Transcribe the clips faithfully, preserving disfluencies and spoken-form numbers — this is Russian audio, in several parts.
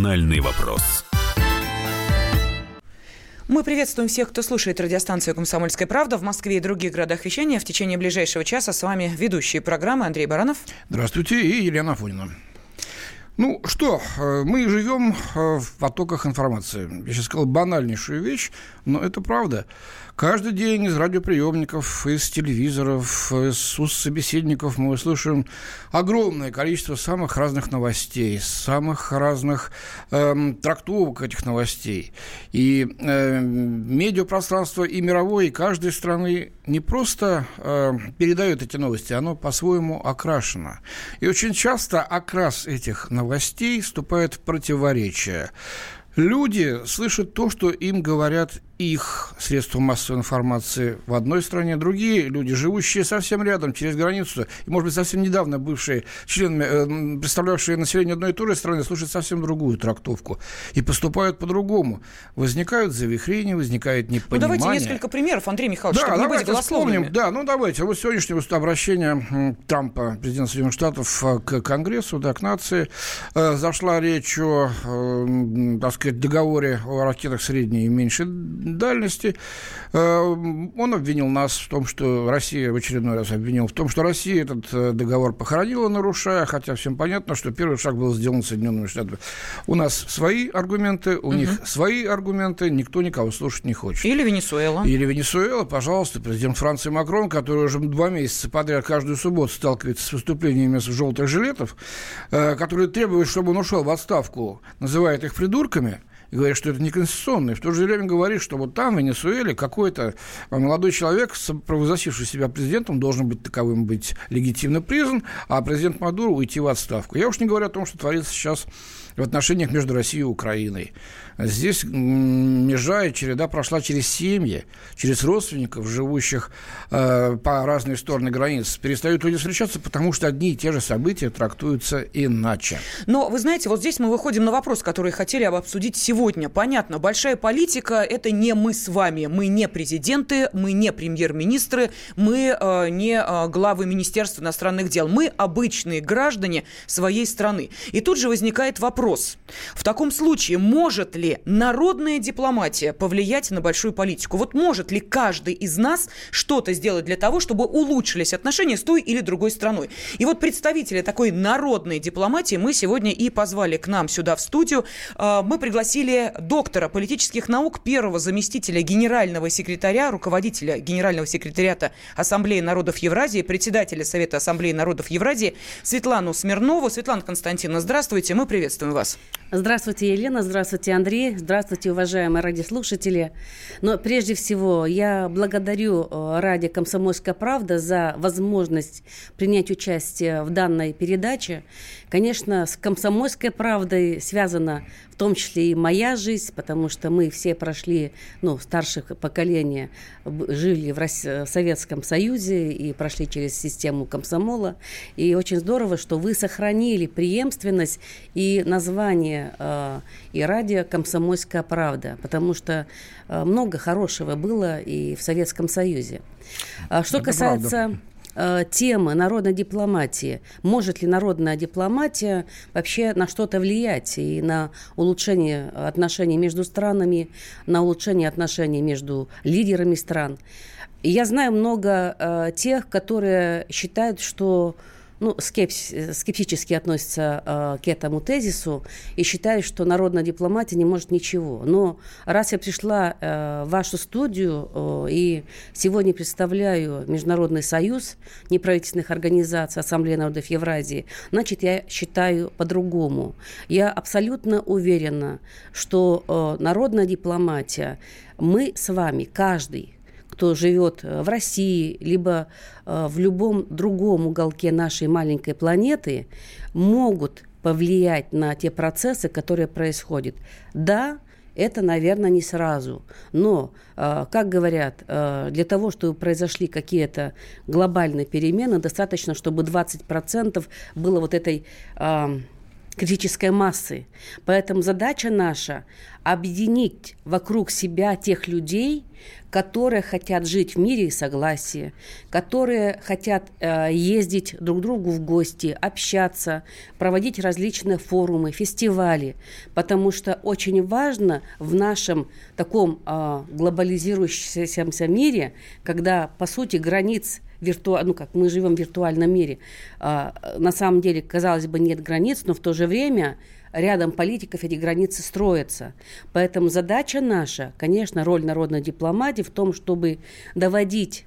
«Национальный вопрос». Мы приветствуем всех, кто слушает радиостанцию «Комсомольская правда» в Москве и других городах вещания. В течение ближайшего часа с вами ведущие программы Андрей Баранов. Здравствуйте, и Елена Афонина. Ну что, мы живем в потоках информации. Я сейчас сказал банальнейшую вещь, но это правда. Каждый день из радиоприемников, из телевизоров, из уст собеседников мы слышим огромное количество самых разных новостей, самых разных э, трактовок этих новостей. И э, медиапространство и мировое, и каждой страны не просто э, передают эти новости, оно по-своему окрашено. И очень часто окрас этих новостей вступает в противоречие. Люди слышат то, что им говорят их средства массовой информации в одной стране, другие люди, живущие совсем рядом, через границу, и, может быть, совсем недавно бывшие членами, э, представлявшие население одной и той же страны, слушают совсем другую трактовку и поступают по-другому. Возникают завихрения, возникает непонимание. Ну, давайте несколько примеров, Андрей Михайлович, да, чтобы не быть голословными. Вспомним, да, ну, давайте. Вот сегодняшнее обращение Трампа, президента Соединенных Штатов, к Конгрессу, да, к нации, э, зашла речь о, э, так сказать, договоре о ракетах средней и меньшей дальности. Он обвинил нас в том, что Россия, в очередной раз обвинил в том, что Россия этот договор похоронила, нарушая, хотя всем понятно, что первый шаг был сделан Соединенными Штатами. У нас свои аргументы, у угу. них свои аргументы, никто никого слушать не хочет. Или Венесуэла. Или Венесуэла, пожалуйста, президент Франции Макрон, который уже два месяца подряд каждую субботу сталкивается с выступлениями желтых жилетов, которые требуют, чтобы он ушел в отставку, называет их придурками, и говорит, что это неконституционно, и в то же время говорит, что вот там, в Венесуэле, какой-то молодой человек, провозгласивший себя президентом, должен быть таковым быть легитимно признан, а президент Мадуро уйти в отставку. Я уж не говорю о том, что творится сейчас в отношениях между Россией и Украиной. Здесь межа и череда прошла через семьи, через родственников, живущих э, по разные стороны границ. Перестают люди встречаться, потому что одни и те же события трактуются иначе. Но, вы знаете, вот здесь мы выходим на вопрос, который хотели обсудить сегодня. Понятно, большая политика – это не мы с вами. Мы не президенты, мы не премьер-министры, мы э, не э, главы Министерства иностранных дел. Мы обычные граждане своей страны. И тут же возникает вопрос. В таком случае, может ли народная дипломатия повлиять на большую политику? Вот может ли каждый из нас что-то сделать для того, чтобы улучшились отношения с той или другой страной? И вот представителя такой народной дипломатии мы сегодня и позвали к нам сюда в студию. Мы пригласили доктора политических наук, первого заместителя генерального секретаря, руководителя Генерального секретариата Ассамблеи народов Евразии, председателя Совета Ассамблеи народов Евразии Светлану Смирнову. Светлана Константиновна, здравствуйте, мы приветствуем вас. Здравствуйте, Елена, здравствуйте, Андрей, здравствуйте, уважаемые радиослушатели. Но прежде всего я благодарю радио «Комсомольская правда» за возможность принять участие в данной передаче. Конечно, с «Комсомольской правдой» связана в том числе и моя жизнь, потому что мы все прошли, ну, старших поколения, жили в, России, в Советском Союзе и прошли через систему комсомола. И очень здорово, что вы сохранили преемственность и название э, и радио «Комсомольская правда», потому что э, много хорошего было и в Советском Союзе. А что Это касается... Правда. Темы народной дипломатии. Может ли народная дипломатия вообще на что-то влиять и на улучшение отношений между странами, на улучшение отношений между лидерами стран? И я знаю много э, тех, которые считают, что ну, скепс- скептически относятся э, к этому тезису и считают, что народная дипломатия не может ничего. Но раз я пришла э, в вашу студию э, и сегодня представляю Международный союз неправительственных организаций Ассамблеи народов Евразии, значит, я считаю по-другому. Я абсолютно уверена, что э, народная дипломатия, мы с вами, каждый, кто живет в России, либо в любом другом уголке нашей маленькой планеты, могут повлиять на те процессы, которые происходят. Да, это, наверное, не сразу. Но, как говорят, для того, чтобы произошли какие-то глобальные перемены, достаточно, чтобы двадцать процентов было вот этой критической массы. Поэтому задача наша – объединить вокруг себя тех людей, которые хотят жить в мире и согласии, которые хотят э, ездить друг к другу в гости, общаться, проводить различные форумы, фестивали, потому что очень важно в нашем таком э, глобализирующемся мире, когда, по сути, границ вирту... ну как мы живем в виртуальном мире, э, на самом деле, казалось бы, нет границ, но в то же время рядом политиков эти границы строятся. Поэтому задача наша, конечно, роль народной дипломатии в том, чтобы доводить,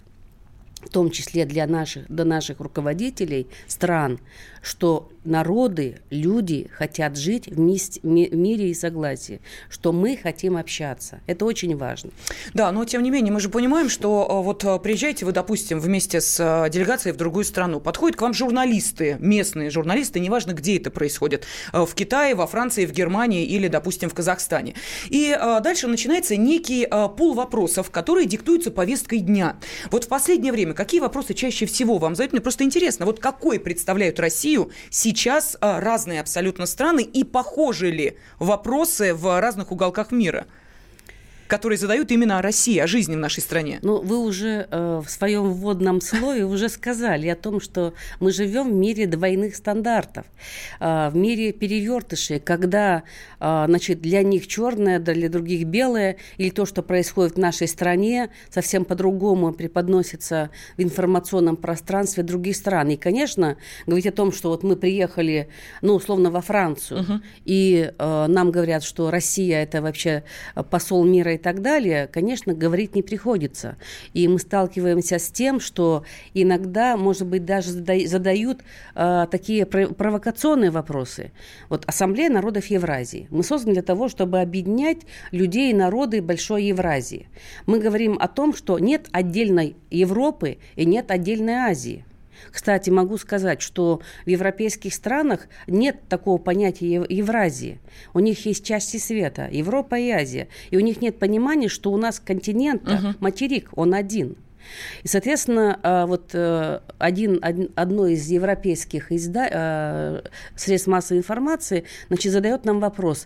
в том числе для наших, до наших руководителей стран, что народы, люди хотят жить в мире и согласии, что мы хотим общаться. Это очень важно. Да, но тем не менее мы же понимаем, что вот приезжаете вы, допустим, вместе с делегацией в другую страну, подходят к вам журналисты, местные журналисты, неважно, где это происходит, в Китае, во Франции, в Германии или, допустим, в Казахстане. И дальше начинается некий пул вопросов, которые диктуются повесткой дня. Вот в последнее время какие вопросы чаще всего вам задают? Мне просто интересно, вот какой представляют Россию сейчас разные абсолютно страны и похожи ли вопросы в разных уголках мира, которые задают именно о России, о жизни в нашей стране? Ну, вы уже э, в своем вводном слове уже сказали о том, что мы живем в мире двойных стандартов, э, в мире перевертышей, когда э, значит, для них черное, для других белое, или то, что происходит в нашей стране, совсем по-другому преподносится в информационном пространстве других стран. И, конечно, говорить о том, что вот мы приехали, ну, условно, во Францию, uh-huh. и э, нам говорят, что Россия – это вообще посол мира и так далее, конечно, говорить не приходится. И мы сталкиваемся с тем, что иногда, может быть, даже задают э, такие провокационные вопросы. Вот Ассамблея народов Евразии. Мы созданы для того, чтобы объединять людей и народы Большой Евразии. Мы говорим о том, что нет отдельной Европы и нет отдельной Азии. Кстати, могу сказать, что в европейских странах нет такого понятия Евразии. У них есть части света, Европа и Азия. И у них нет понимания, что у нас континент, uh-huh. материк, он один. И, соответственно, вот один, один, одно из европейских изда... средств массовой информации, значит, задает нам вопрос,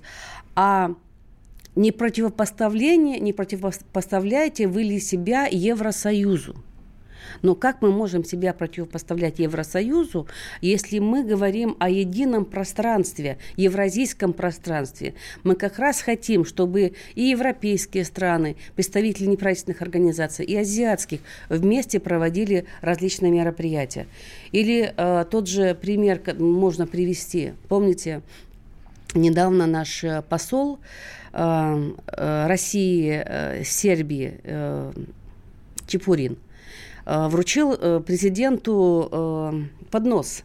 а не противопоставление, не противопоставляете вы ли себя Евросоюзу? Но как мы можем себя противопоставлять Евросоюзу, если мы говорим о едином пространстве, евразийском пространстве? Мы как раз хотим, чтобы и европейские страны, представители неправительственных организаций, и азиатских вместе проводили различные мероприятия. Или э, тот же пример можно привести. Помните, недавно наш посол э, э, России, э, Сербии э, Чепурин вручил президенту поднос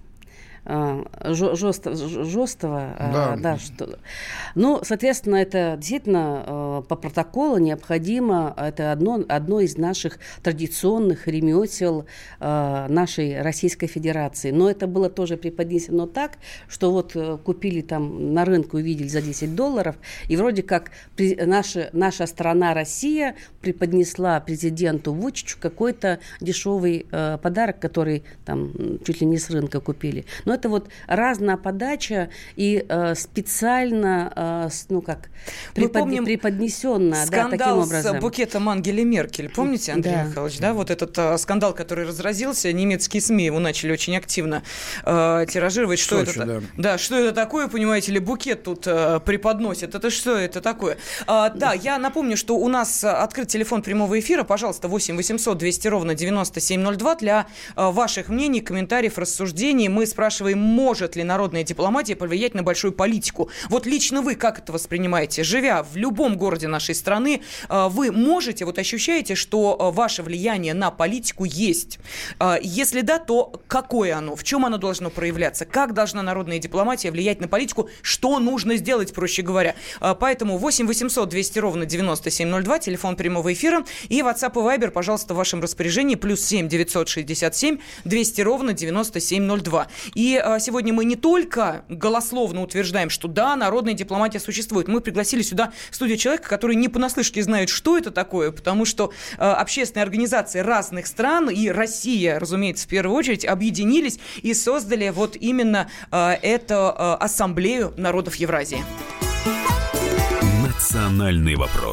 Жостова. Да. Да, что... Ну, соответственно, это действительно по протоколу необходимо. Это одно, одно из наших традиционных ремесел нашей Российской Федерации. Но это было тоже преподнесено так, что вот купили там на рынке, увидели за десять долларов, и вроде как наша, наша страна Россия преподнесла президенту Вучичу какой-то дешевый подарок, который там чуть ли не с рынка купили. Но это вот разная подача и э, специально, э, ну как, препод... преподнесенная, да, таким образом. Скандал с букетом Ангели Меркель. Помните, Андрей да. Михайлович, да? Вот этот э, скандал, который разразился, немецкие СМИ его начали очень активно э, тиражировать. Что Сочи, это? Да. да, что это такое, понимаете ли, букет тут э, преподносит. Это что это такое? А, да, я напомню, что у нас открыт телефон прямого эфира. Пожалуйста, восемь восемьсот двести ровно девяносто семь ноль два для э, ваших мнений, комментариев, рассуждений. Мы спрашиваем, может ли народная дипломатия повлиять на большую политику. Вот лично вы как это воспринимаете? Живя в любом городе нашей страны, вы можете, вот ощущаете, что ваше влияние на политику есть? Если да, то какое оно? В чем оно должно проявляться? Как должна народная дипломатия влиять на политику? Что нужно сделать, проще говоря? Поэтому восемь восемьсот двести ровно девяносто семь ноль два, телефон прямого эфира, и WhatsApp и Viber, пожалуйста, в вашем распоряжении, плюс семь девятьсот шестьдесят семь двести ровно девяносто семь ноль два. И И сегодня мы не только голословно утверждаем, что да, народная дипломатия существует. Мы пригласили сюда в студию человека, который не понаслышке знает, что это такое, потому что общественные организации разных стран и Россия, разумеется, в первую очередь, объединились и создали вот именно эту ассамблею народов Евразии. Национальный вопрос.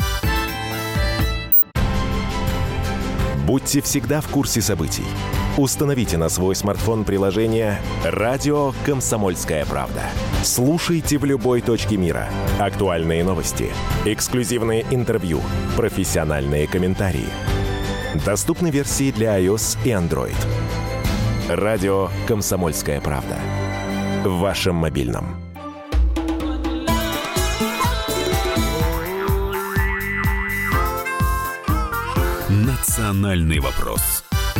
Будьте всегда в курсе событий. Установите на свой смартфон приложение «Радио Комсомольская правда». Слушайте в любой точке мира. Актуальные новости, эксклюзивные интервью, профессиональные комментарии. Доступны версии для iOS и Android. «Радио Комсомольская правда». В вашем мобильном. Национальный вопрос.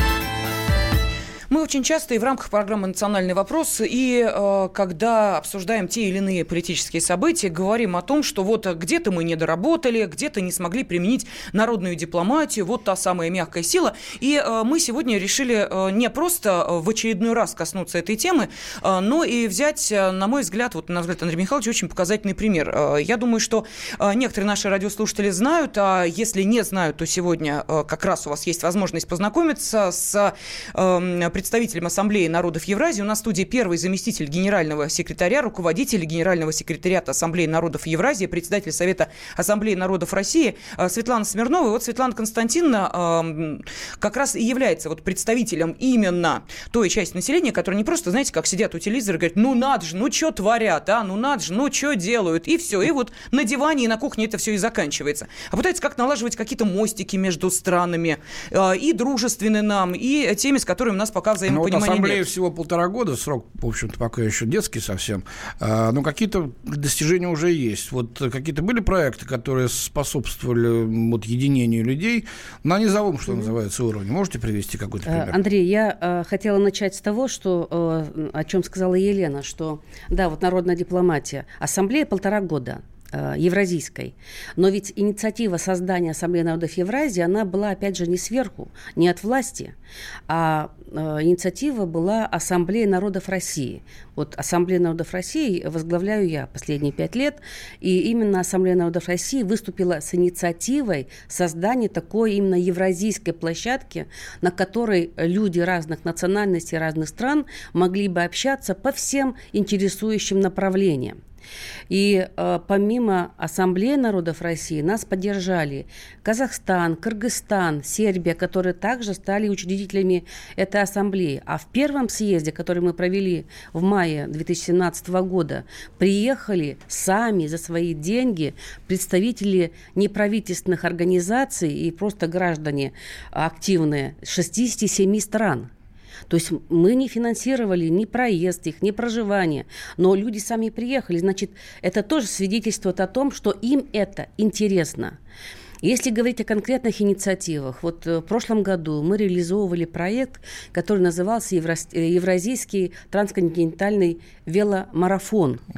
Мы очень часто и в рамках программы «Национальный вопрос», и э, когда обсуждаем те или иные политические события, говорим о том, что вот где-то мы не доработали, где-то не смогли применить народную дипломатию, вот та самая мягкая сила. И э, мы сегодня решили э, не просто в очередной раз коснуться этой темы, э, но и взять, э, на мой взгляд, вот на взгляд Андрея Михайловича, очень показательный пример. Э, я думаю, что э, некоторые наши радиослушатели знают, а если не знают, то сегодня э, как раз у вас есть возможность познакомиться с э, представителем Ассамблеи народов Евразии. У нас в студии первый заместитель генерального секретаря, руководитель генерального секретариата Ассамблеи народов Евразии, председатель Совета Ассамблеи народов России Светлана Смирнова. И вот Светлана Константиновна э, как раз и является вот представителем именно той части населения, которая не просто, знаете, как сидят у телевизора и говорят, ну надо же, ну что творят, а, ну надо же, ну что делают, и все. И вот на диване и на кухне это все и заканчивается. А пытаются как налаживать какие-то мостики между странами, э, и дружественные нам, и теми, с которыми у нас пока взаимопонимания ну, вот ассамблея нет. всего полтора года, срок, в общем-то, пока еще детский совсем, а, но какие-то достижения уже есть. Вот какие-то были проекты, которые способствовали вот, единению людей на низовом, что mm-hmm. называется, уровне. Можете привести какой-то пример? Андрей, я э, хотела начать с того, что, э, о чем сказала Елена, что, да, вот народная дипломатия. Ассамблея полтора года. Евразийской. Но ведь инициатива создания Ассамблеи народов Евразии, она была, опять же, не сверху, не от власти, а э, инициатива была Ассамблеи народов России. Вот Ассамблею народов России возглавляю я последние пять лет, и именно Ассамблея народов России выступила с инициативой создания такой именно евразийской площадки, на которой люди разных национальностей, разных стран могли бы общаться по всем интересующим направлениям. И э, помимо Ассамблеи народов России нас поддержали Казахстан, Кыргызстан, Сербия, которые также стали учредителями этой ассамблеи. А в первом съезде, который мы провели в мае две тысячи семнадцатого года, приехали сами за свои деньги представители неправительственных организаций и просто граждане активные шестидесяти семи стран. То есть мы не финансировали ни проезд их, ни проживание, но люди сами приехали. Значит, это тоже свидетельствует о том, что им это интересно. Если говорить о конкретных инициативах, вот в прошлом году мы реализовывали проект, который назывался Евразийский трансконтинентальный веломарафон. Угу.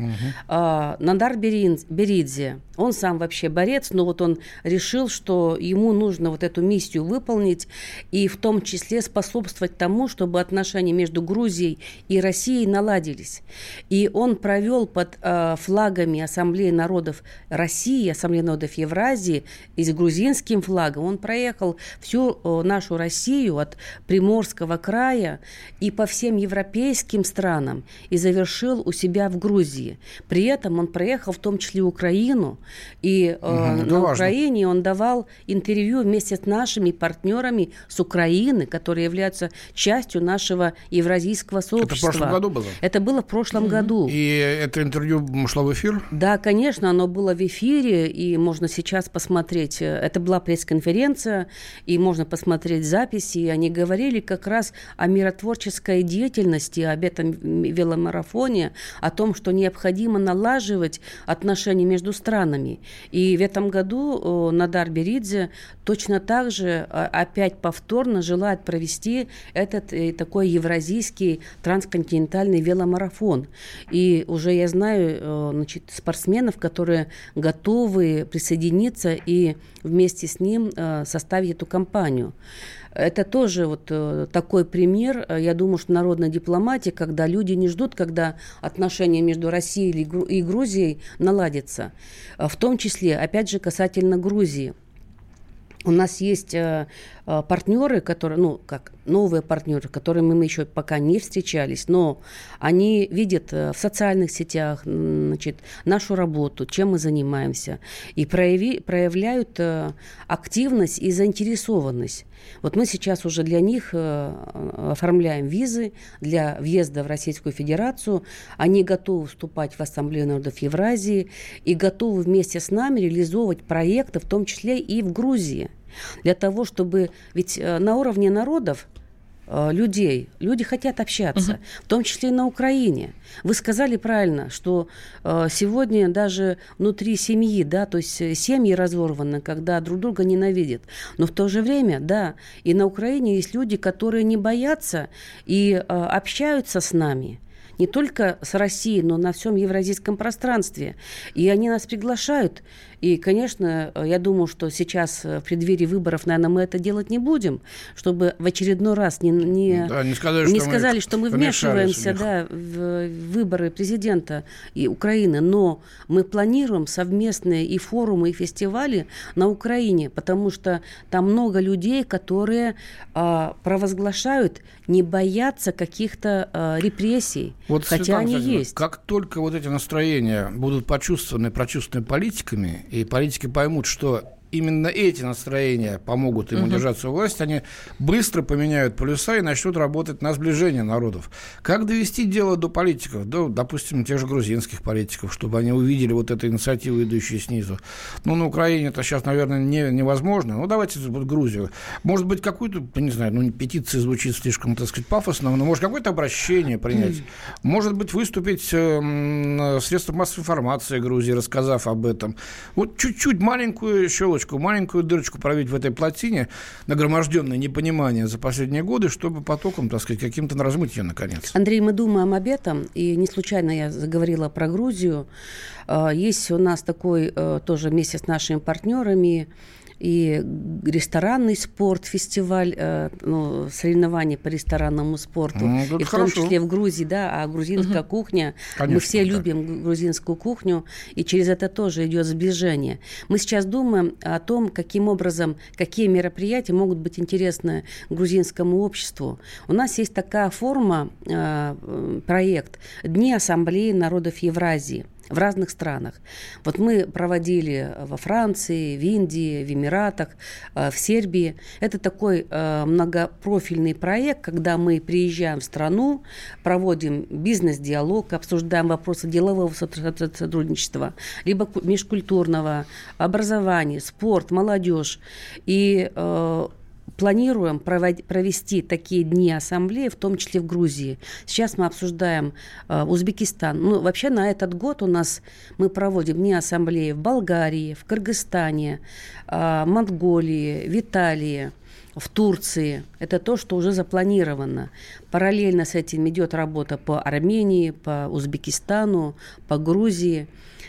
А, Надар Беридзе, он сам вообще борец, но вот он решил, что ему нужно вот эту миссию выполнить и в том числе способствовать тому, чтобы отношения между Грузией и Россией наладились. И он провел под а, флагами Ассамблеи народов России, Ассамблеи народов Евразии, и с грузинским флагом. Он проехал всю нашу Россию от Приморского края и по всем европейским странам и завершил у себя в Грузии. При этом он проехал в том числе Украину, и угу, э, на важно. Украине он давал интервью вместе с нашими партнерами с Украины, которые являются частью нашего евразийского сообщества. Это в прошлом году было? Это было в прошлом угу. году. И это интервью шло в эфир? Да, конечно, оно было в эфире, и можно сейчас посмотреть. Это была пресс-конференция, и можно посмотреть записи. И они говорили как раз о миротворческой деятельности, об этом веломарафоне, о том, что необходимо налаживать отношения между странами. И в этом году Надар Беридзе точно так же опять повторно желает провести этот такой евразийский трансконтинентальный веломарафон. И уже я знаю, значит, спортсменов, которые готовы присоединиться и вместе с ним составить эту кампанию. Это тоже вот такой пример, я думаю, что народной дипломатии, когда люди не ждут, когда отношения между Россией и Грузией наладятся. В том числе, опять же, касательно Грузии. У нас есть э, э, партнеры, которые, ну, как новые партнеры, с которыми мы еще пока не встречались, но они видят э, в социальных сетях, значит, нашу работу, чем мы занимаемся, и прояви, проявляют э, активность и заинтересованность. Вот мы сейчас уже для них э, оформляем визы для въезда в Российскую Федерацию. Они готовы вступать в Ассамблею народов Евразии и готовы вместе с нами реализовывать проекты, в том числе и в Грузии. Для того, чтобы... Ведь э, на уровне народов э, людей, люди хотят общаться, uh-huh. в том числе и на Украине. Вы сказали правильно, что э, сегодня даже внутри семьи, да, то есть семьи разорваны, когда друг друга ненавидят. Но в то же время, да, и на Украине есть люди, которые не боятся и э, общаются с нами. Не только с Россией, но на всем евразийском пространстве. И они нас приглашают. И, конечно, я думаю, что сейчас в преддверии выборов, наверное, мы это делать не будем, чтобы в очередной раз не, не, да, не сказали, не что сказали, мы что мы вмешиваемся да, в выборы президента и Украины. Но мы планируем совместные и форумы, и фестивали на Украине, потому что там много людей, которые а, провозглашают, не боятся каких-то а, репрессий, вот, хотя Светлана они Владимировна, есть. Как только вот эти настроения будут почувствованы, прочувствованы политиками, и политики поймут, что именно эти настроения помогут им удержаться у власти, они быстро поменяют полюса и начнут работать на сближение народов. Как довести дело до политиков, до, допустим, тех же грузинских политиков, чтобы они увидели вот эту инициативу, идущую снизу? Ну, на Украине это сейчас, наверное, не, невозможно. Ну, давайте вот Грузию. Может быть, какую-то, не знаю, ну, петиция звучит слишком, так сказать, пафосно, но может какое-то обращение принять. Может быть, выступить э, средства массовой информации Грузии, рассказав об этом. Вот чуть-чуть маленькую щелочку, маленькую дырочку пробить в этой плотине, нагроможденное непонимание за последние годы, чтобы потоком, так сказать, каким-то размыть ее наконец. Андрей, мы думаем об этом, и не случайно я заговорила про Грузию. Есть у нас такой тоже вместе с нашими партнерами и ресторанный спорт, фестиваль, э, ну, соревнования по ресторанному спорту, ну, и в хорошо. Том числе в Грузии, да, а грузинская угу. кухня, конечно, мы все да. любим грузинскую кухню, и через это тоже идет сближение. Мы сейчас думаем о том, каким образом, какие мероприятия могут быть интересны грузинскому обществу. У нас есть такая форма, э, проект «Дни Ассамблеи народов Евразии» в разных странах. Вот мы проводили во Франции, в Индии, в Эмиратах, в Сербии. Это такой многопрофильный проект, когда мы приезжаем в страну, проводим бизнес-диалог, обсуждаем вопросы делового сотрудничества, либо межкультурного, образования, спорт, молодежь. И планируем провести такие дни ассамблеи, в том числе в Грузии. Сейчас мы обсуждаем э, Узбекистан. Ну, вообще на этот год у нас мы проводим дни ассамблеи в Болгарии, в Кыргызстане, э, Монголии, в Италии, в Турции. Это то, что уже запланировано. Параллельно с этим идет работа по Армении, по Узбекистану, по Грузии.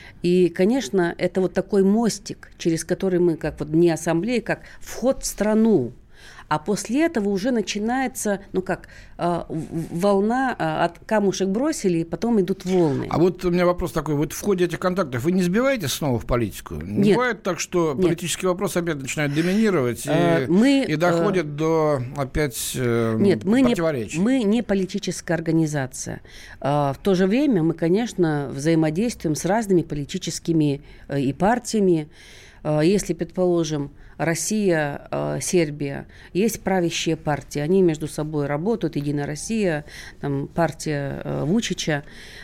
И, конечно, это вот такой мостик, через который мы, как вот дни ассамблеи, как вход в страну. А после этого уже начинается, ну как, э, волна, э, от камушек бросили, и потом идут волны. А вот у меня вопрос такой, вот в ходе этих контактов вы не сбиваетесь снова в политику? Не Нет. бывает так, что Нет. политический вопрос опять начинает доминировать и, мы, и доходит э, до опять э, Нет, мы противоречий? Не, мы не политическая организация. Э, в то же время мы, конечно, взаимодействуем с разными политическими э, и партиями. Э, если, предположим, Россия, э, Сербия, есть правящие партии, они между собой работают, Единая Россия, там, партия э, Вучича,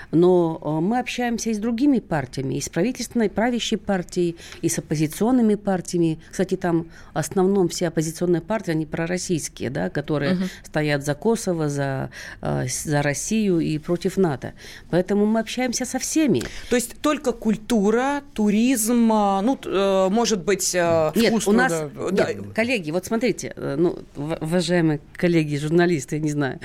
но э, мы общаемся и с другими партиями, и с правительственной, правящей партией, и с оппозиционными партиями. Кстати, там в основном все оппозиционные партии, они пророссийские, да, которые угу. стоят за Косово, за, э, за Россию и против НАТО. Поэтому мы общаемся со всеми. То есть только культура, туризм, ну, э, может быть, э, Нет, у нас нас, да, да, да. Коллеги, вот смотрите, ну, уважаемые коллеги, журналисты, я не знаю,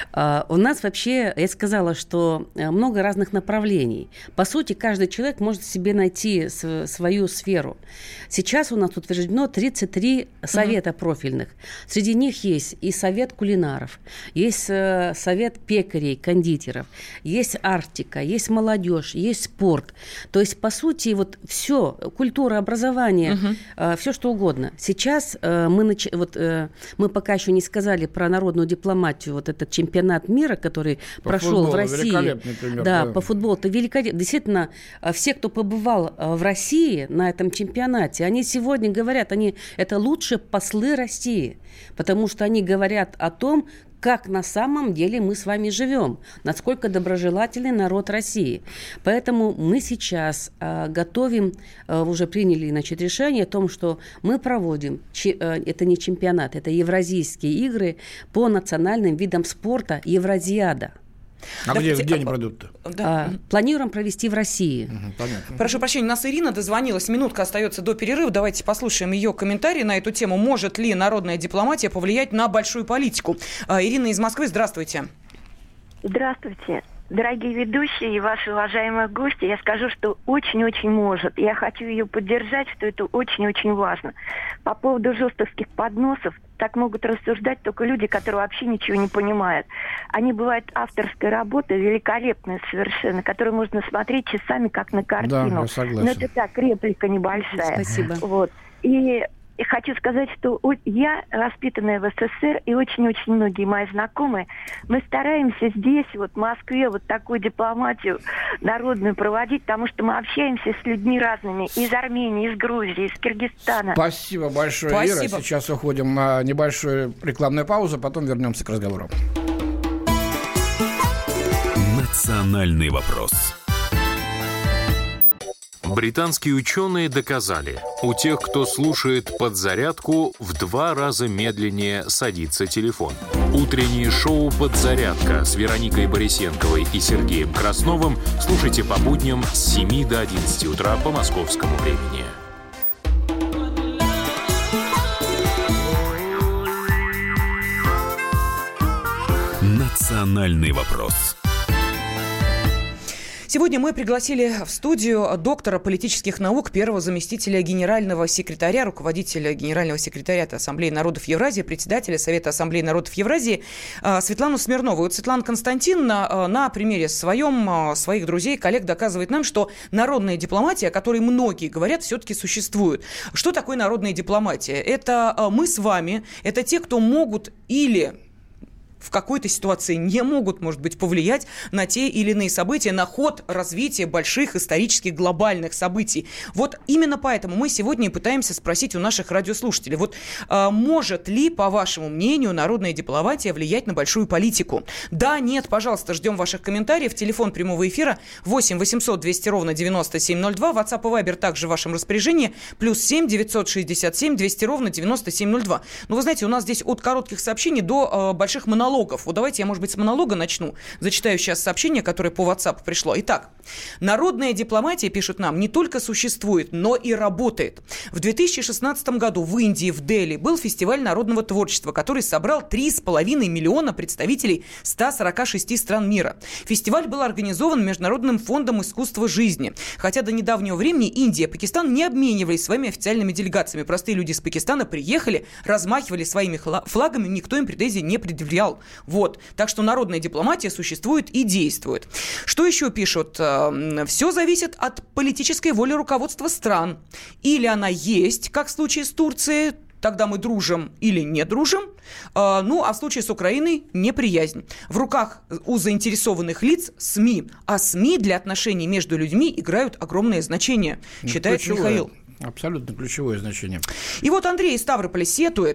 у нас вообще, я сказала, что много разных направлений. По сути, каждый человек может себе найти свою сферу. Сейчас у нас утверждено тридцать три совета угу. профильных. Среди них есть и совет кулинаров, есть совет пекарей, кондитеров, есть Арктика, есть молодежь, есть спорт. То есть, по сути, вот все, культура, образование, угу. все что угодно. Сейчас мы, нач... вот, мы пока еще не сказали про народную дипломатию, вот этот чемпионат мира, который по прошел футболу, в России. Пример, да, да, по футболу. Это великолепно. Действительно, все, кто побывал в России на этом чемпионате, они сегодня говорят, они это лучшие послы России, потому что они говорят о том, как на самом деле мы с вами живем, насколько доброжелательный народ России. Поэтому мы сейчас э, готовим, э, уже приняли, значит, решение о том, что мы проводим, че, э, это не чемпионат, это Евразийские игры по национальным видам спорта «Евразиада». А где, где они пройдут-то? Да. А, планируем провести в России. Угу, понятно. Прошу прощения, у нас Ирина дозвонилась. Минутка остается до перерыва. Давайте послушаем ее комментарий на эту тему. Может ли народная дипломатия повлиять на большую политику? А, Ирина из Москвы, здравствуйте. Здравствуйте. Дорогие ведущие и ваши уважаемые гости, я скажу, что очень-очень может. Я хочу ее поддержать, что это очень-очень важно. По поводу жестоких подносов, так могут рассуждать только люди, которые вообще ничего не понимают. Они бывают авторской работы, великолепные совершенно, которые можно смотреть часами, как на картину. Да, я согласен. Но это так, реплика небольшая. Спасибо. Вот. И... И хочу сказать, что я, воспитанная в СССР, и очень-очень многие мои знакомые, мы стараемся здесь, вот в Москве, вот такую дипломатию народную проводить, потому что мы общаемся с людьми разными, из Армении, из Грузии, из Киргизстана. Спасибо большое, Спасибо. Ира. Сейчас уходим на небольшую рекламную паузу, потом вернемся к разговору. Национальный вопрос. Британские ученые доказали, у тех, кто слушает «Подзарядку», в два раза медленнее садится телефон. Утреннее шоу «Подзарядка» с Вероникой Борисенковой и Сергеем Красновым слушайте по будням с семи до одиннадцати утра по московскому времени. Национальный вопрос. Сегодня мы пригласили в студию доктора политических наук, первого заместителя генерального секретаря, руководителя генерального секретариата Ассамблеи народов Евразии, председателя Совета Ассамблеи народов Евразии Светлану Смирнову. Вот Светлана Константиновна на примере своем, своих друзей, коллег доказывает нам, что народная дипломатия, о которой многие говорят, все-таки существует. Что такое народная дипломатия? Это мы с вами, это те, кто могут или... в какой-то ситуации не могут, может быть, повлиять на те или иные события, на ход развития больших исторических глобальных событий. Вот именно поэтому мы сегодня пытаемся спросить у наших радиослушателей, вот а, может ли, по вашему мнению, народная дипломатия влиять на большую политику? Да, нет, пожалуйста, ждем ваших комментариев. Телефон прямого эфира восемь восемьсот двести ровно девяносто семь ноль два. WhatsApp и Viber также в вашем распоряжении. Плюс семь девятьсот шестьдесят семь двести ровно девяносто семь ноль два. Ну, вы знаете, у нас здесь от коротких сообщений до э, больших монологов. Вот давайте я, может быть, с монолога начну. Зачитаю сейчас сообщение, которое по WhatsApp пришло. Итак, народная дипломатия, пишут нам, не только существует, но и работает. В две тысячи шестнадцатом году в Индии, в Дели, был фестиваль народного творчества, который собрал три с половиной миллиона представителей ста сорока шести стран мира. Фестиваль был организован Международным фондом искусства жизни. Хотя до недавнего времени Индия и Пакистан не обменивались своими официальными делегациями. Простые люди из Пакистана приехали, размахивали своими флагами, никто им претензий не предъявлял. Вот. Так что народная дипломатия существует и действует. Что еще пишут? Все зависит от политической воли руководства стран. Или она есть, как в случае с Турцией, тогда мы дружим или не дружим. Ну, а в случае с Украиной неприязнь. В руках у заинтересованных лиц СМИ. А СМИ для отношений между людьми играют огромное значение, считает ключевое, Михаил. Абсолютно ключевое значение. И вот Андрей из Ставрополя сетует.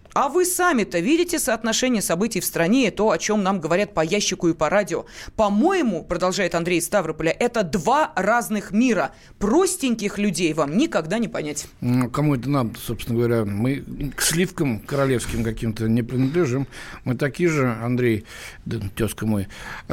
А вы сами-то видите соотношение событий в стране и то, о чем нам говорят по ящику и по радио? По-моему, продолжает Андрей из Ставрополя, это два разных мира. Простеньких людей вам никогда не понять. Ну, кому это надо, собственно говоря? Мы к сливкам королевским каким-то не принадлежим. Мы такие же, Андрей, да, тезка мой,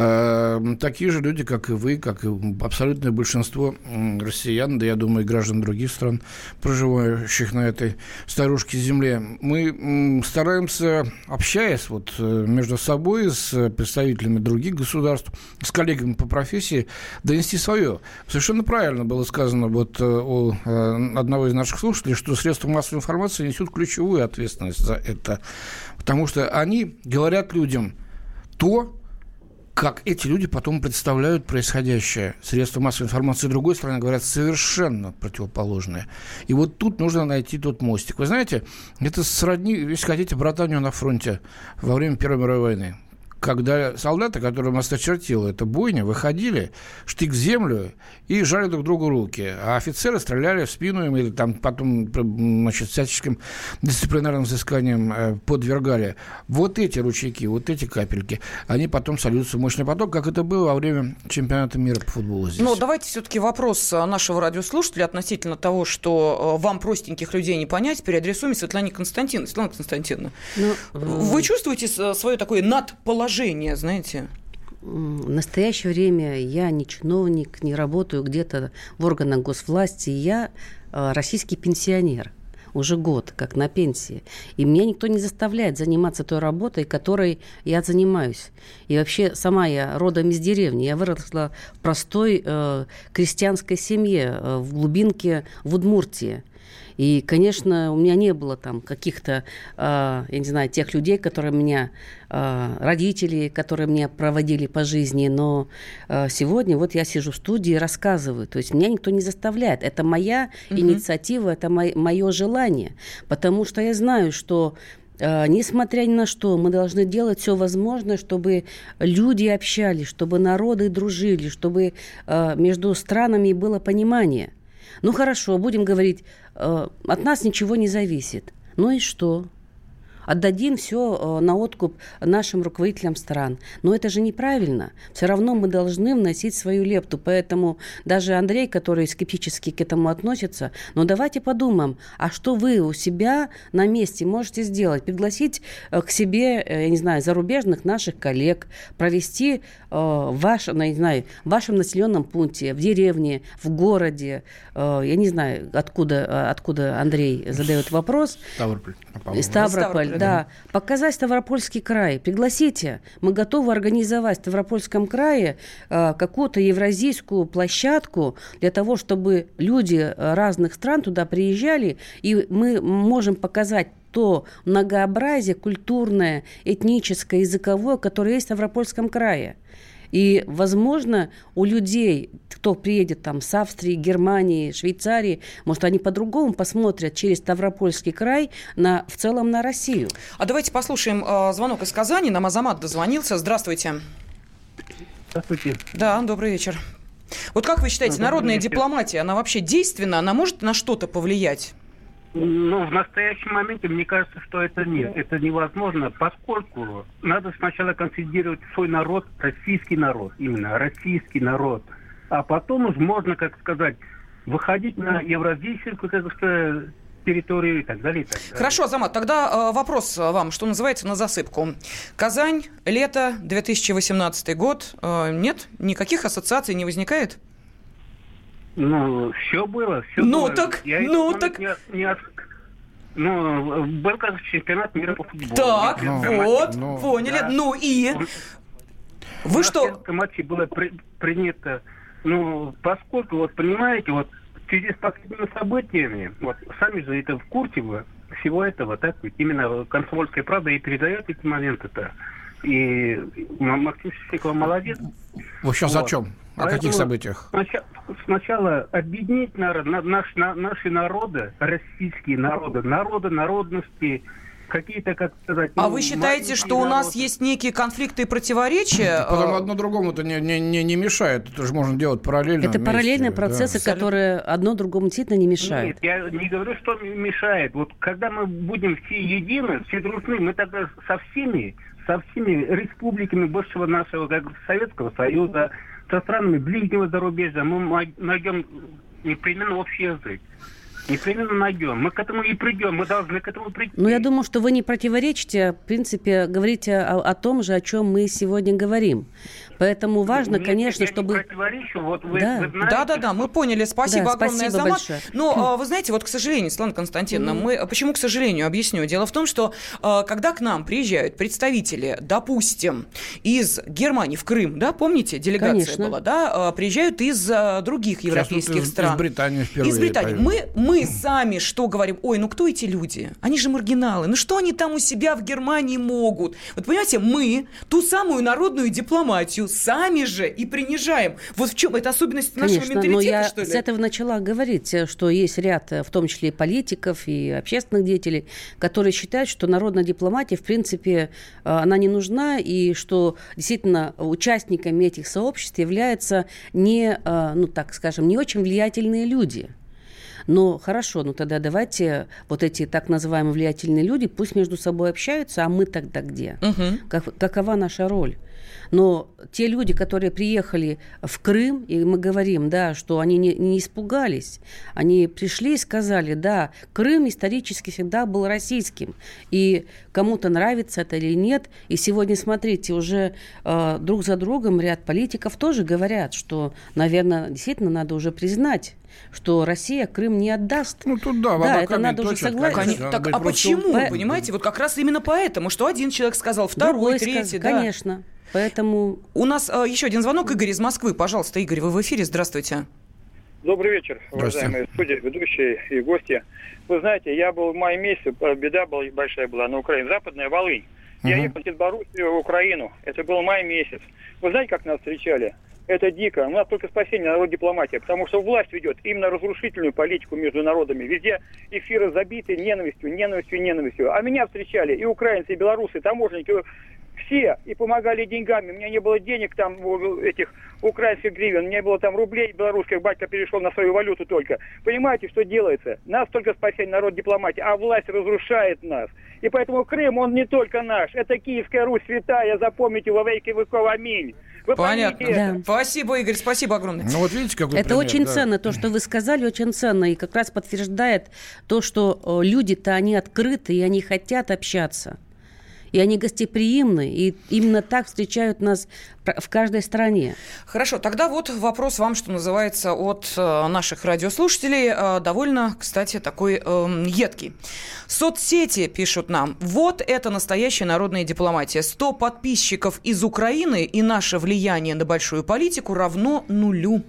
э, такие же люди, как и вы, как и абсолютное большинство россиян, да, я думаю, и граждан других стран, проживающих на этой старушке земле. Мы стараемся, общаясь вот между собой с представителями других государств, с коллегами по профессии, донести свое. Совершенно правильно было сказано вот у одного из наших слушателей, что средства массовой информации несут ключевую ответственность за это, потому что они говорят людям то, как эти люди потом представляют происходящее. Средства массовой информации, с другой стороны, говорят совершенно противоположное. И вот тут нужно найти тот мостик. Вы знаете, это сродни, если хотите, братанию на фронте во время Первой мировой войны. Когда солдаты, которым осточертила эта бойня, выходили, штык в землю и жали друг другу руки. А офицеры стреляли в спину им или там потом, значит, всяческим дисциплинарным взысканием подвергали. Вот эти ручейки, вот эти капельки, они потом сольются в мощный поток, как это было во время чемпионата мира по футболу здесь. Но давайте все-таки вопрос нашего радиослушателя относительно того, что вам простеньких людей не понять, переадресуем Светлане Константиновне. Светлана Константиновна, ну, вы чувствуете свое такое надположение? Знаете? В настоящее время я не чиновник, не работаю где-то в органах госвласти. Я российский пенсионер. Уже год, как на пенсии. И меня никто не заставляет заниматься той работой, которой я занимаюсь. И вообще сама я родом из деревни. Я выросла в простой э, крестьянской семье э, в глубинке в Удмуртии. И, конечно, у меня не было там каких-то, э, я не знаю, тех людей, которые меня, э, родители, которые меня проводили по жизни. Но э, сегодня вот я сижу в студии и рассказываю. То есть меня никто не заставляет. Это моя mm-hmm. инициатива, это мо- мое желание. Потому что я знаю, что э, несмотря ни на что, мы должны делать все возможное, чтобы люди общались, чтобы народы дружили, чтобы э, между странами было понимание. Ну хорошо, будем говорить, э, от нас ничего не зависит. Ну и что? Отдадим все на откуп нашим руководителям стран. Но это же неправильно. Все равно мы должны вносить свою лепту. Поэтому даже Андрей, который скептически к этому относится, но давайте подумаем, а что вы у себя на месте можете сделать? Пригласить к себе, я не знаю, зарубежных наших коллег, провести ваш, не знаю, в вашем населенном пункте, в деревне, в городе. Я не знаю, откуда, откуда Андрей задает вопрос. Ставрополь. Ставрополь. Да, показать Ставропольский край. Пригласите. Мы готовы организовать в Ставропольском крае э, какую-то евразийскую площадку для того, чтобы люди разных стран туда приезжали, и мы можем показать то многообразие культурное, этническое, языковое, которое есть в Ставропольском крае. И, возможно, у людей, кто приедет там с Австрии, Германии, Швейцарии, может, они по-другому посмотрят через Ставропольский край на, в целом на Россию. А давайте послушаем э, звонок из Казани. Нам Азамат дозвонился. Здравствуйте. Здравствуйте. Да, добрый вечер. Вот как вы считаете, народная дипломатия, она вообще действенна? Она может на что-то повлиять? Ну, в настоящем моменте, мне кажется, что это нет. Это невозможно, поскольку надо сначала консолидировать свой народ, российский народ, именно российский народ. А потом уж можно, как сказать, выходить на евразийскую, как это, территорию и так далее. И так далее. Хорошо, Азамат, тогда э, вопрос вам, что называется, на засыпку. Казань, лето, две тысячи восемнадцатый год. Э, нет? Никаких ассоциаций не возникает? Ну, все было, все ну, было. Так, Я ну, так... Не, не, ну, был как чемпионат мира по футболу. Так, ну, вот, ну, поняли. Да. Ну и... Вы что? В матче было при, принято, ну, поскольку, вот, понимаете, вот, в связи с последними событиями, вот, сами же это в курсе вы всего этого, так ведь именно «Комсомольская правда» и передает эти моменты-то. И Максим Шевченко молодец. Вы сейчас вот. О чем? О Поэтому каких событиях? Сначала, сначала объединить народ, наш, на, наши народы, российские народы, народы, народности, какие-то, как сказать... А ну, вы считаете, что у народ... нас есть некие конфликты и противоречия? Потом одно другому-то не, не, не, не мешает. Это же можно делать параллельно. Это вместе, параллельные процессы, да. которые одно другому действительно не мешают. Нет, я не говорю, что мешает. Вот когда мы будем все едины, все дружны, мы тогда со всеми, со всеми республиками бывшего нашего как Советского Союза, со странами ближнего зарубежья, мы найдем непременно общий язык. Непременно найдем. Мы к этому и придем. Мы должны к этому прийти. Ну, я думаю, что вы не противоречите, в принципе, говорите о, о том же, о чем мы сегодня говорим. Поэтому важно, Нет, конечно, я чтобы... не противоречу. Вот вы, Да. вы знаете, Да, да, да, мы поняли. Спасибо Да, огромное, спасибо Азамат. большое. Но вы знаете, вот, к сожалению, Светлана Константиновна, Mm. мы почему, к сожалению, объясню. Дело в том, что когда к нам приезжают представители, допустим, из Германии в Крым, да, помните, делегация Конечно. была, да, приезжают из других европейских из, стран. Из Британии впервые. Из Британии. Мы, мы сами что говорим? Ой, ну кто эти люди? Они же маргиналы. Ну что они там у себя в Германии могут? Вот понимаете, мы ту самую народную дипломатию сами же и принижаем. Вот в чем это особенность нашего Конечно, менталитета, но я что ли? с этого начала говорить, что есть ряд, в том числе и политиков, и общественных деятелей, которые считают, что народная дипломатия, в принципе, она не нужна, и что действительно участниками этих сообществ являются не, ну так скажем, не очень влиятельные люди. Но хорошо, ну тогда давайте вот эти так называемые влиятельные люди пусть между собой общаются, а мы тогда где? Угу. Как, какова наша роль? Но те люди, которые приехали в Крым, и мы говорим, да, что они не, не испугались, они пришли и сказали, да, Крым исторически всегда был российским, и кому-то нравится это или нет, и сегодня, смотрите, уже э, друг за другом ряд политиков тоже говорят, что, наверное, действительно надо уже признать, что Россия Крым не отдаст. Ну, тут да, да, это надо уже согласиться. Так, так, а почему, По... понимаете, вот как раз именно поэтому, что один человек сказал, второй, Другой третий, сказ... да. Конечно. Поэтому... У нас а, еще один звонок. Игорь из Москвы. Пожалуйста, Игорь, вы в эфире. Здравствуйте. Добрый вечер, уважаемые судьи, ведущие и гости. Вы знаете, я был в мае месяце, беда была большая была на Украине, Западная Волынь. Uh-huh. Я ехал из Белоруссии в Украину. Это был май месяц. Вы знаете, как нас встречали? Это дико. У нас только спасение, народ дипломатия. Потому что власть ведет именно разрушительную политику между народами. Везде эфиры забиты ненавистью, ненавистью, ненавистью. А меня встречали и украинцы, и белорусы, и таможенники. Все. И помогали деньгами. У меня не было денег там, этих украинских гривен. Не было там рублей белорусских. Батька перешел на свою валюту только. Понимаете, что делается? Нас только спасение, народ дипломатия. А власть разрушает нас. И поэтому Крым, он не только наш. Это Киевская Русь святая. Запомните, во веки веков. Аминь. Вы Понятно. Да. Спасибо, Игорь, спасибо огромное. Ну вот видите, какой Это пример, очень да. ценно, то, что вы сказали, очень ценно. И как раз подтверждает то, что о, люди-то, они открыты, и они хотят общаться. И они гостеприимны, и именно так встречают нас в каждой стране. Хорошо, тогда вот вопрос вам, что называется, от э, наших радиослушателей, э, довольно, кстати, такой э, едкий. Соцсети пишут нам: вот это настоящая народная дипломатия. сто подписчиков из Украины, и наше влияние на большую политику равно нулю.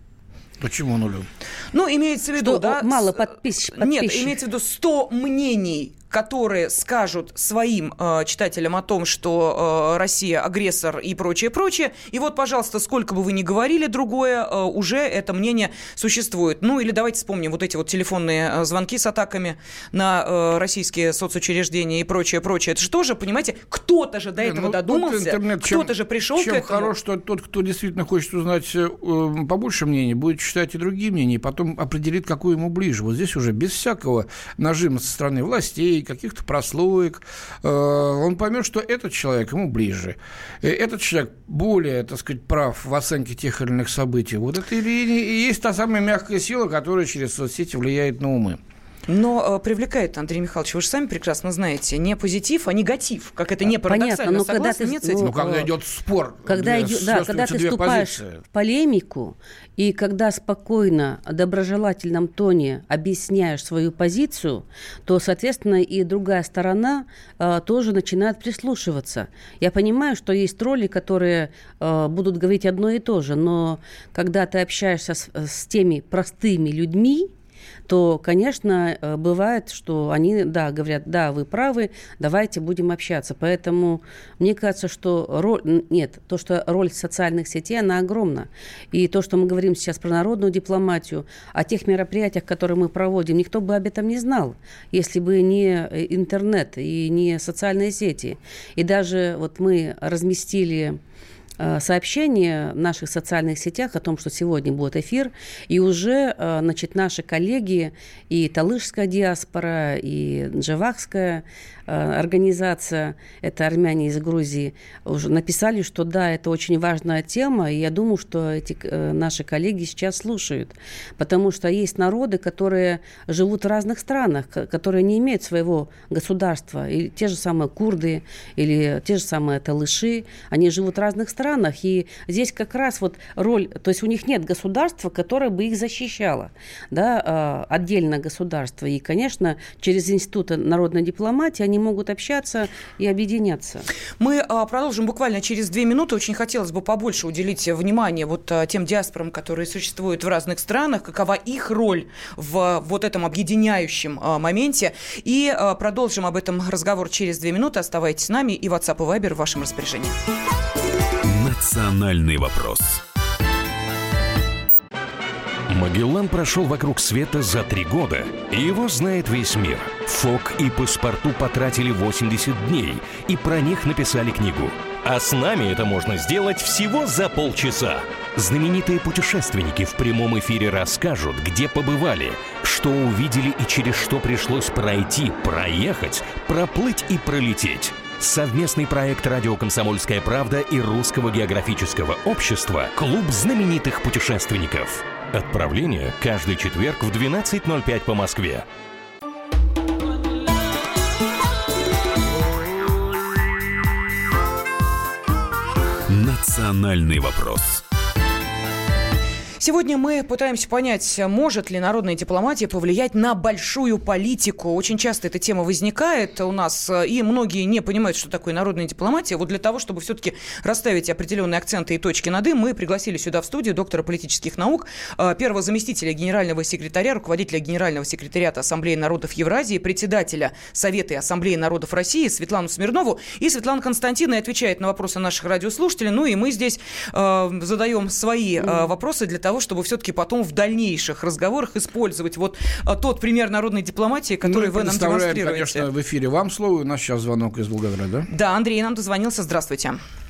Почему нулю? Ну, имеется в виду, Что да... мало подпис... подписчиков. Нет, имеется в виду сто мнений, которые скажут своим э, читателям о том, что э, Россия агрессор и прочее, прочее. И вот, пожалуйста, сколько бы вы ни говорили другое, э, уже это мнение существует. Ну, или давайте вспомним вот эти вот телефонные э, звонки с атаками на э, российские соцучреждения и прочее, прочее. Это же тоже, понимаете, кто-то же до этого ну, додумался, интернет, кто-то чем, же пришел чем к этому. Чем хорош, что тот, кто действительно хочет узнать э, побольше мнений, будет читать и другие мнения, и потом определит, какое ему ближе. Вот здесь уже без всякого нажима со стороны властей, каких-то прослоек, э, он поймет, что этот человек ему ближе. И этот человек более, так сказать, прав в оценке тех или иных событий. Вот это и, и есть та самая мягкая сила, которая через соцсети влияет на умы. Но э, привлекает, Андрей Михайлович, вы же сами прекрасно знаете, не позитив, а негатив. Как это не парадоксально. Понятно, но когда ты, нет с этим? Ну, когда идет спор, когда, идет, да, когда ты вступаешь позиции. в полемику, и когда спокойно, в доброжелательном тоне объясняешь свою позицию, то, соответственно, и другая сторона э, тоже начинает прислушиваться. Я понимаю, что есть тролли, которые э, будут говорить одно и то же, но когда ты общаешься с, с теми простыми людьми, то, конечно, бывает, что они, да, говорят, да, вы правы, давайте будем общаться. Поэтому мне кажется, что роль, нет, то, что роль социальных сетей, она огромна. И то, что мы говорим сейчас про народную дипломатию, о тех мероприятиях, которые мы проводим, никто бы об этом не знал, если бы не интернет и не социальные сети. И даже вот мы разместили сообщение в наших социальных сетях о том, что сегодня будет эфир, и уже, значит, наши коллеги, и талышская диаспора, и джавахская организация, это армяне из Грузии, уже написали, что да, это очень важная тема, и я думаю, что эти наши коллеги сейчас слушают, потому что есть народы, которые живут в разных странах, которые не имеют своего государства, и те же самые курды, или те же самые талыши, они живут в разных странах, и здесь как раз вот роль, то есть у них нет государства, которое бы их защищало, да, отдельно государство, и, конечно, через Институт народной дипломатии они могут общаться и объединяться. Мы а, продолжим буквально через две минуты. Очень хотелось бы побольше уделить внимание вот а, тем диаспорам, которые существуют в разных странах, какова их роль в вот этом объединяющем а, моменте. И а, продолжим об этом разговор через две минуты. Оставайтесь с нами, и WhatsApp и Viber в вашем распоряжении. Национальный вопрос. Магеллан прошел вокруг света за три года, и его знает весь мир. Фок и Паспарту потратили восемьдесят дней, и про них написали книгу. А с нами это можно сделать всего за полчаса. Знаменитые путешественники в прямом эфире расскажут, где побывали, что увидели и через что пришлось пройти, проехать, проплыть и пролететь. Совместный проект «Радио Комсомольская правда» и Русского географического общества «Клуб знаменитых путешественников». Отправление каждый четверг в двенадцать ноль пять по Москве. Национальный вопрос. Сегодня мы пытаемся понять, может ли народная дипломатия повлиять на большую политику. Очень часто эта тема возникает у нас, и многие не понимают, что такое народная дипломатия. Вот для того, чтобы все-таки расставить определенные акценты и точки над «и», мы пригласили сюда в студию доктора политических наук, первого заместителя генерального секретаря, руководителя Генерального секретариата Ассамблеи народов Евразии, председателя Совета и Ассамблеи народов России Светлану Смирнову. И Светлана Константиновна отвечает на вопросы наших радиослушателей. Ну и мы здесь э, задаем свои э, вопросы для того, чтобы все-таки потом в дальнейших разговорах использовать вот а, тот пример народной дипломатии, который ну, вы нам демонстрируете. Конечно, в эфире вам слово. У нас сейчас звонок из Волгограда. Да, Андрей нам дозвонился. Здравствуйте.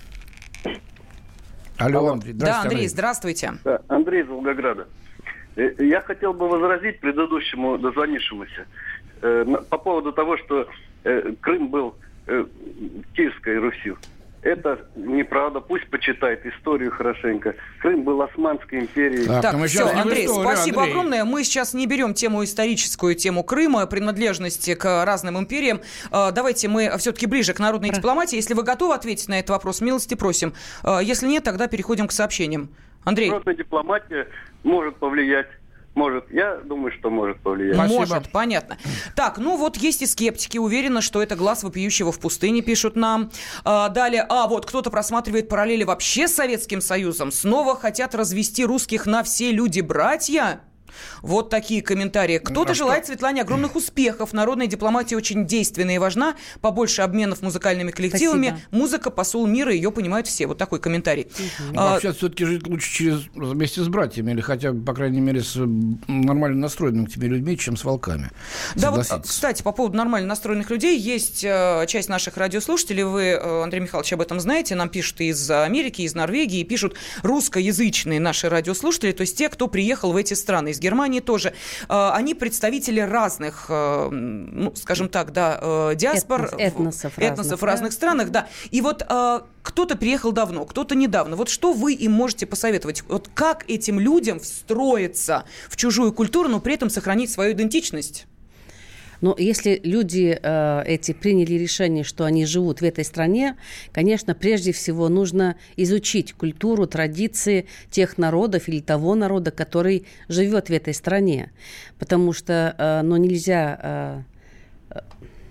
Алло, Андрей. Да, Андрей, Андрей, здравствуйте. Да, Андрей из Волгограда. Я хотел бы возразить предыдущему дозвонившемуся по поводу того, что Крым был Киевской Русью. Это неправда. Пусть почитает историю хорошенько. Крым был Османской империей. Так, так все, Андрей, историю, спасибо Андрей. огромное. Мы сейчас не берем тему историческую, тему Крыма, принадлежности к разным империям. Давайте мы все-таки ближе к народной Про... дипломатии. Если вы готовы ответить на этот вопрос, милости просим. Если нет, тогда переходим к сообщениям. Андрей. Народная дипломатия может повлиять. Может. Я думаю, что может повлиять. Спасибо. Может, понятно. Так, ну вот есть и скептики. Уверены, что это глаз вопиющего в пустыне, пишут нам. А, далее, а вот кто-то просматривает параллели вообще с Советским Союзом. Снова хотят развести русских на все люди-братья. Вот такие комментарии. Кто-то а желает что? Светлане огромных успехов. Народная дипломатия очень действенная и важна. Побольше обменов музыкальными коллективами. Спасибо. Музыка, посол мира, ее понимают все. Вот такой комментарий. Угу. А, Вообще, все-таки жить лучше через, вместе с братьями. Или хотя бы, по крайней мере, с нормально настроенными к тебе людьми, чем с волками. Да, вот, кстати, по поводу нормально настроенных людей. Есть э, часть наших радиослушателей. Вы, э, Андрей Михайлович, об этом знаете. Нам пишут из Америки, из Норвегии. Пишут русскоязычные наши радиослушатели. То есть те, кто приехал в эти страны. Из Германии тоже. Они представители разных, ну, скажем так, да, диаспор, этносов, этносов разных, в разных да? странах, да. И вот кто-то приехал давно, кто-то недавно. Вот что вы им можете посоветовать? Вот как этим людям встроиться в чужую культуру, но при этом сохранить свою идентичность? Но если люди э, эти приняли решение, что они живут в этой стране, конечно, прежде всего нужно изучить культуру, традиции тех народов или того народа, который живет в этой стране. Потому что э, ну, нельзя... Э,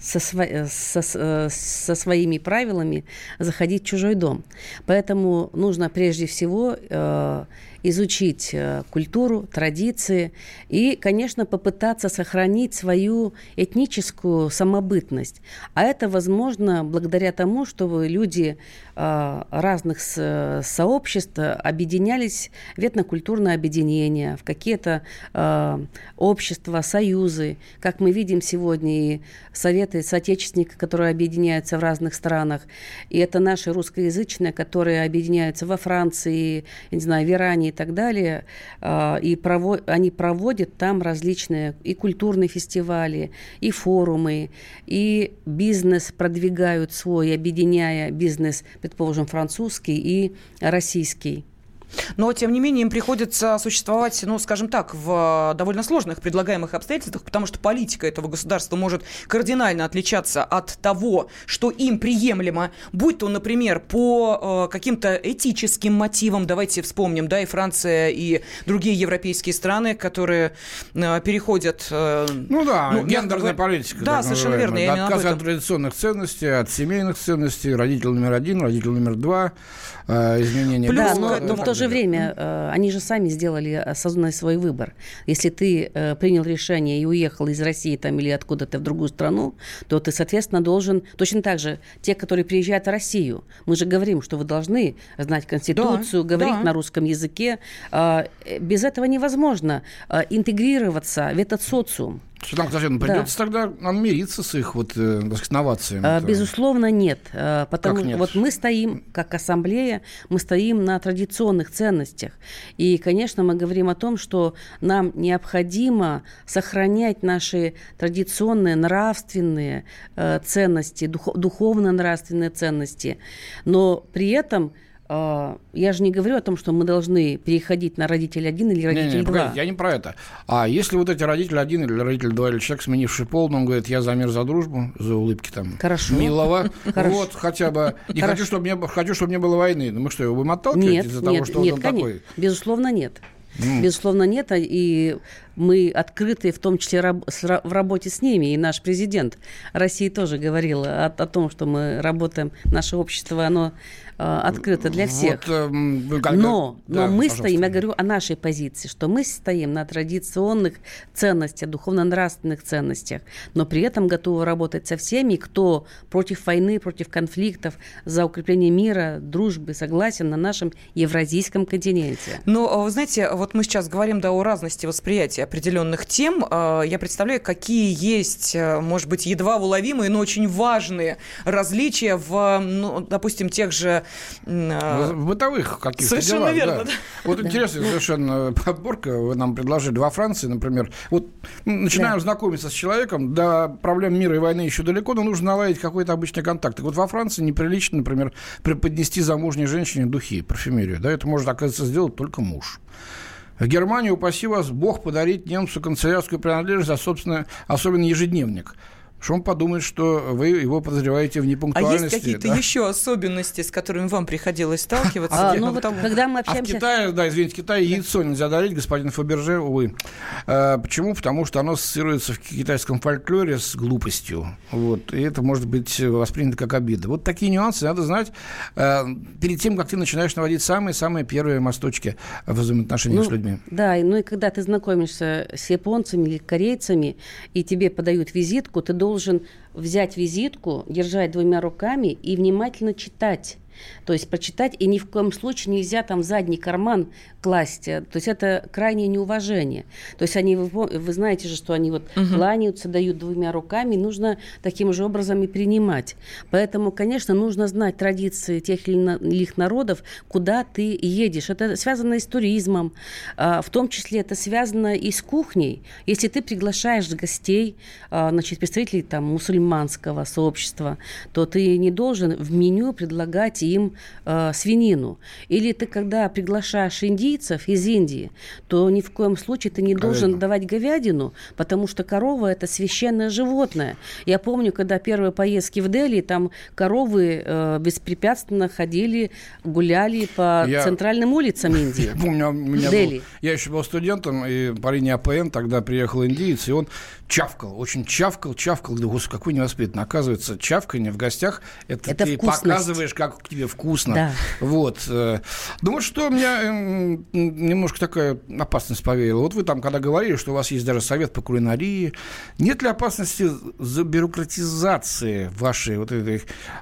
со, сво- со, со своими правилами заходить в чужой дом. Поэтому нужно прежде всего э, изучить э, культуру, традиции и, конечно, попытаться сохранить свою этническую самобытность. А это возможно благодаря тому, что люди э, разных с, сообществ объединялись в этнокультурное объединение, в какие-то э, общества, союзы. Как мы видим сегодня, и советы соотечественников, которые объединяются в разных странах. И это наши русскоязычные, которые объединяются во Франции, я не знаю, в Иране и так далее. И прово- они проводят там различные и культурные фестивали, и форумы, и бизнес продвигают свой, объединяя бизнес, предположим, французский и российский. Но, тем не менее, им приходится существовать, ну, скажем так, в довольно сложных предлагаемых обстоятельствах, потому что политика этого государства может кардинально отличаться от того, что им приемлемо, будь то, например, по э, каким-то этическим мотивам. Давайте вспомним, да, и Франция, и другие европейские страны, которые э, переходят... Э, ну да, ну, гендерная я, политика. Да, совершенно верно. Я Отказ от традиционных ценностей, от семейных ценностей, родитель номер один, родитель номер два, э, изменения... Плюс, да, но, но в то же время э, они же сами сделали осознанный свой выбор. Если ты э, принял решение и уехал из России там, или откуда-то в другую страну, то ты, соответственно, должен... Точно так же те, которые приезжают в Россию. Мы же говорим, что вы должны знать Конституцию, да, говорить да. на русском языке. Э, без этого невозможно э, интегрироваться в этот социум. Светлана Константиновна, придется да. тогда нам мириться с их вот, э, так сказать, новациями? А, безусловно, нет. А, потому как нет? Вот мы стоим, как ассамблея, мы стоим на традиционных ценностях. И, конечно, мы говорим о том, что нам необходимо сохранять наши традиционные нравственные э, ценности, дух, духовно-нравственные ценности. Но при этом... Я же не говорю о том, что мы должны переходить на родитель один или родитель не, не, два. Погодите, я не про это. А если вот эти родители один или родитель два, или человек, сменивший пол, он говорит, я за мир, за дружбу, за улыбки там, Хорошо. милого, Хорошо. вот хотя бы, не хочу чтобы, не, хочу, чтобы не было войны. Ну мы что, его будем отталкивать нет, из-за нет, того, что нет, он конечно. такой? Безусловно, нет. Mm. Безусловно, нет. И мы открыты, в том числе раб- с, в работе с ними. И наш президент России тоже говорил о, о том, что мы работаем, наше общество, оно э, открыто для всех. Вот, э, как, но да, но мы пожалуйста. стоим, я говорю о нашей позиции, что мы стоим на традиционных ценностях, духовно-нравственных ценностях, но при этом готовы работать со всеми, кто против войны, против конфликтов, за укрепление мира, дружбы, согласия на нашем евразийском континенте. Но, вы знаете, вот мы сейчас говорим, да, о разности восприятия определенных тем. Я представляю, какие есть, может быть, едва уловимые, но очень важные различия в, ну, допустим, тех же... В бытовых каких-то совершенно делах. Верно, да. Да. Вот да. интересная ну... совершенно подборка. Вы нам предложили во Франции, например. Вот начинаем да. знакомиться с человеком. До проблем мира и войны еще далеко, но нужно наладить какой-то обычный контакт. Так вот во Франции неприлично, например, преподнести замужней женщине духи, парфюмерию. Да, это может, оказывается, сделать только муж. В Германии, упаси вас, Бог подарить немцу канцелярскую принадлежность, а, собственно, особенно ежедневник. Что он подумает, что вы его подозреваете в непунктуальности. А есть какие-то да? еще особенности, с которыми вам приходилось сталкиваться? А, ну, вот, когда мы общаемся... а в Китае, да, извините, в Китае яйцо нельзя дарить, господин Фаберже, увы. А, почему? Потому что оно ассоциируется в китайском фольклоре с глупостью. Вот, и это может быть воспринято как обида. Вот такие нюансы надо знать а, перед тем, как ты начинаешь наводить самые-самые первые мосточки в взаимоотношениях ну, с людьми. Да, ну и когда ты знакомишься с японцами или корейцами, и тебе подают визитку, ты должен должен взять визитку, держать двумя руками и внимательно читать. То есть прочитать, и ни в коем случае нельзя там в задний карман класть. То есть это крайнее неуважение. То есть они, вы, вы знаете же, что они вот угу. кланяются, дают двумя руками, нужно таким же образом и принимать. Поэтому, конечно, нужно знать традиции тех или иных народов, куда ты едешь. Это связано и с туризмом, в том числе это связано и с кухней. Если ты приглашаешь гостей, значит, представителей там, мусульманского сообщества, то ты не должен в меню предлагать давайте им э, свинину. Или ты, когда приглашаешь индийцев из Индии, то ни в коем случае ты не должен говядину. давать говядину, потому что корова – это священное животное. Я помню, когда первые поездки в Дели, там коровы э, беспрепятственно ходили, гуляли по я... центральным улицам Индии. Я помню, у меня был, я еще был студентом, и по линии АПН тогда приехал индиец, и он чавкал, очень чавкал, чавкал. Да, господи, какой невоспитанный. Оказывается, чавканье в гостях – это, это ты вкусность. Показываешь, как тебе вкусно. Да. Вот. Ну вот что меня немножко такая опасность повеяла. Вот вы там, когда говорили, что у вас есть даже совет по кулинарии, нет ли опасности забюрократизации вашей вот этой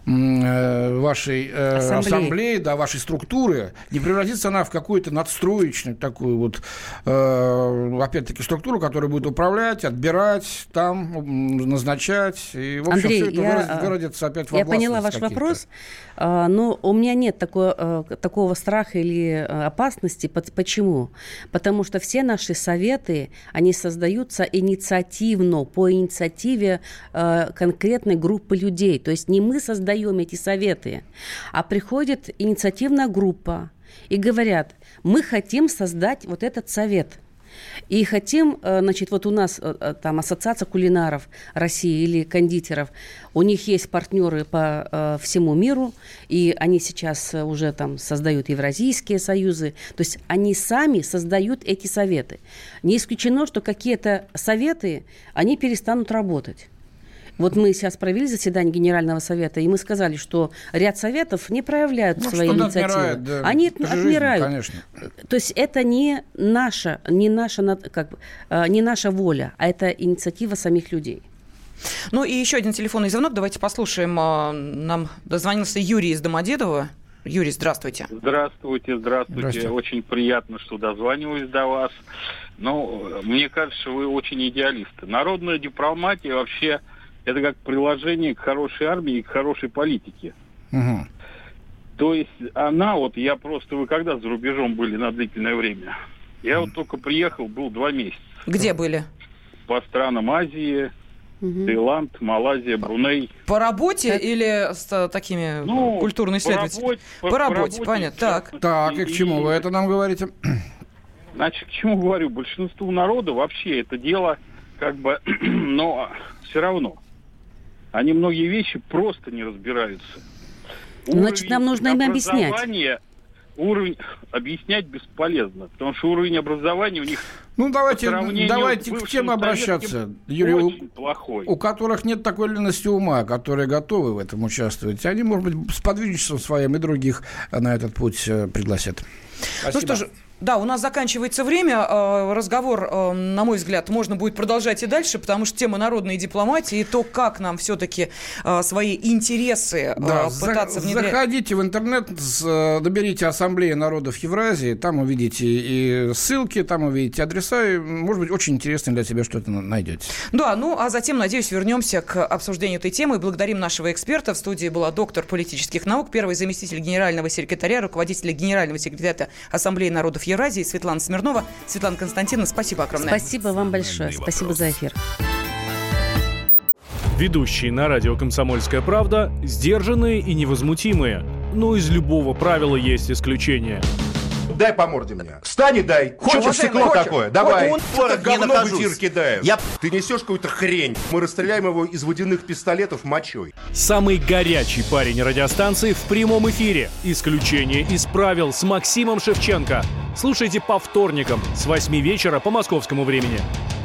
вашей ассамблеи, ассамблеи да, вашей структуры? Не превратится она в какую-то надстроечную такую вот, опять-таки, структуру, которая будет управлять, отбирать, там назначать, и, в общем, Андрей, все это я, выродится опять в Я поняла ваш какие-то. вопрос, но у меня нет такого, такого страха или опасности. Почему? Потому что все наши советы, они создаются инициативно, по инициативе конкретной группы людей. То есть не мы создаем эти советы, а приходит инициативная группа и говорят, мы хотим создать вот этот совет. И хотим, значит, вот у нас там ассоциация кулинаров России или кондитеров, у них есть партнеры по э, всему миру, и они сейчас уже там создают евразийские союзы, то есть они сами создают эти советы. Не исключено, что какие-то советы, они перестанут работать. Вот мы сейчас провели заседание Генерального совета, и мы сказали, что ряд советов не проявляют ну, свои инициативы. Отмирает, да. Они это отмирают. Жизнь, конечно. То есть это не наша, не наша, как, не наша воля, а это инициатива самих людей. Ну и еще один телефонный звонок. Давайте послушаем. Нам дозвонился Юрий из Домодедово. Юрий, здравствуйте. Здравствуйте, здравствуйте. здравствуйте. Очень приятно, что дозваниваюсь до вас. Но мне кажется, вы очень идеалисты. Народная дипломатия вообще... Это как приложение к хорошей армии и к хорошей политике. Угу. То есть она, вот я просто... Вы когда за рубежом были на длительное время? Я угу. вот только приехал, был два месяца. Где были? По странам Азии, угу. Таиланд, Малайзия, Бруней. По работе как? Или с такими ну, культурными исследователями? По, по, по работе, по работе, понятно. Так, так и, и к чему и, вы это нам говорите? Значит, к чему говорю? Большинству народа вообще это дело как бы... но все равно... Они многие вещи просто не разбираются. Значит, нам нужно им объяснять. Уровень объяснять бесполезно, потому что уровень образования у них... Ну, давайте, давайте к тем обращаться, Юрий, у, плохой. у которых нет такой ленности ума, которые готовы в этом участвовать. Они, может быть, с подвижничеством своим и других на этот путь пригласят. Спасибо. Ну что же, да, у нас заканчивается время. Разговор, на мой взгляд, можно будет продолжать и дальше, потому что тема народной дипломатии и то, как нам все-таки свои интересы да, пытаться за, внедрять. Заходите в интернет, наберите «Ассамблея народов Евразии», там увидите и ссылки, там увидите адреса, и, может быть, очень интересно для себя что-то найдете. Да, ну а затем, надеюсь, вернемся к обсуждению этой темы. Благодарим нашего эксперта. В студии была доктор политических наук, первый заместитель генерального секретаря, руководитель генерального секретариата Ассамблеи народов Евразии Светлана Смирнова. Светлана Константиновна, спасибо огромное. Спасибо вам большое. Спасибо за эфир. Ведущие на радио «Комсомольская правда» сдержанные и невозмутимые. Но из любого правила есть исключение. Дай по морде мне. Встань и дай. Хочешь стекло хочешь? Такое? Давай. Он это говно в эфир кидает. Я... Ты несешь какую-то хрень. Мы расстреляем его из водяных пистолетов мочой. Самый горячий парень радиостанции в прямом эфире. Исключение из правил с Максимом Шевченко. Слушайте по вторникам с восьми вечера по московскому времени.